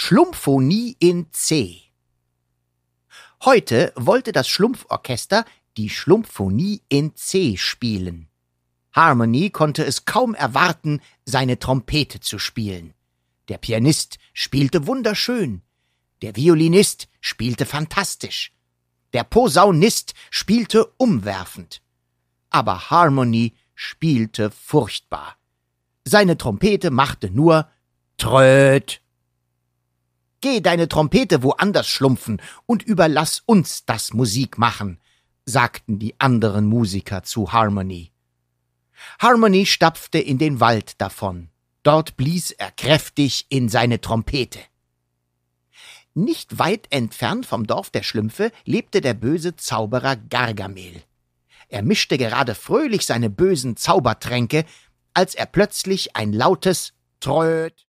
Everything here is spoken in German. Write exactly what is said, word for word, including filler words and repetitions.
Schlumphonie in C. Heute wollte das Schlumpforchester die Schlumphonie in C spielen. Harmony konnte es kaum erwarten, seine Trompete zu spielen. Der Pianist spielte wunderschön, der Violinist spielte fantastisch, der Posaunist spielte umwerfend. Aber Harmony spielte furchtbar. Seine Trompete machte nur Tröt. »Geh deine Trompete woanders schlumpfen und überlass uns das Musikmachen«, sagten die anderen Musiker zu Harmony. Harmony stapfte in den Wald davon. Dort blies er kräftig in seine Trompete. Nicht weit entfernt vom Dorf der Schlümpfe lebte der böse Zauberer Gargamel. Er mischte gerade fröhlich seine bösen Zaubertränke, als er plötzlich ein lautes Tröt